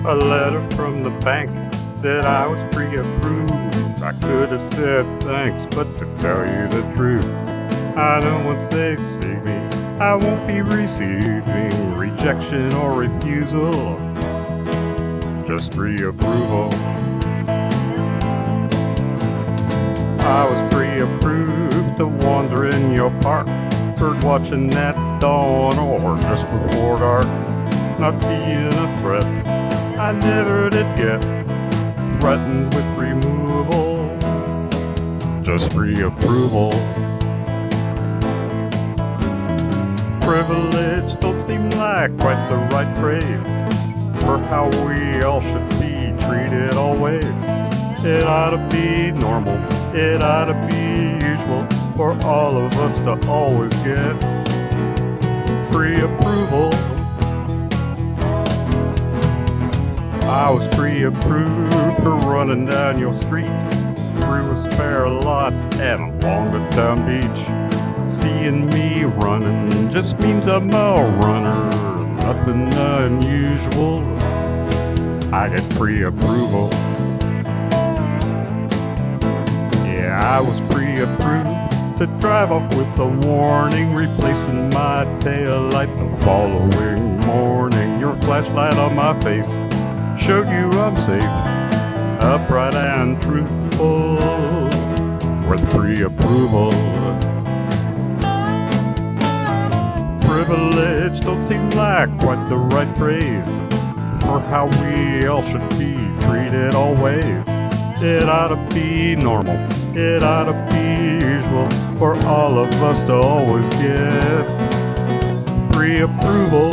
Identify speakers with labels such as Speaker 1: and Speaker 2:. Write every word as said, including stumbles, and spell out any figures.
Speaker 1: A letter from the bank said I was pre-approved. I could have said thanks, but to tell you the truth, I know once they see me, I won't be receiving rejection or refusal, just pre-approval. I was pre-approved to wander in your park, bird watching at dawn or just before dark, not being a threat. I never did get threatened with removal, just pre-approval. Privilege don't seem like quite the right phrase for how we all should be treated always. It ought to be normal, it ought to be usual for all of us to always get pre-approval. I was pre-approved for running down your street, through a spare lot and along the town beach. Seeing me running just means I'm a runner, nothing unusual, I get pre-approval. Yeah, I was pre-approved to drive off with a warning, replacing my taillight the following morning. Your flashlight on my face showed you I'm safe, upright and truthful, worth pre-approval. Privilege don't seem like quite the right phrase for how we all should be treated always. It ought to be normal, it ought to be usual for all of us to always get pre-approval.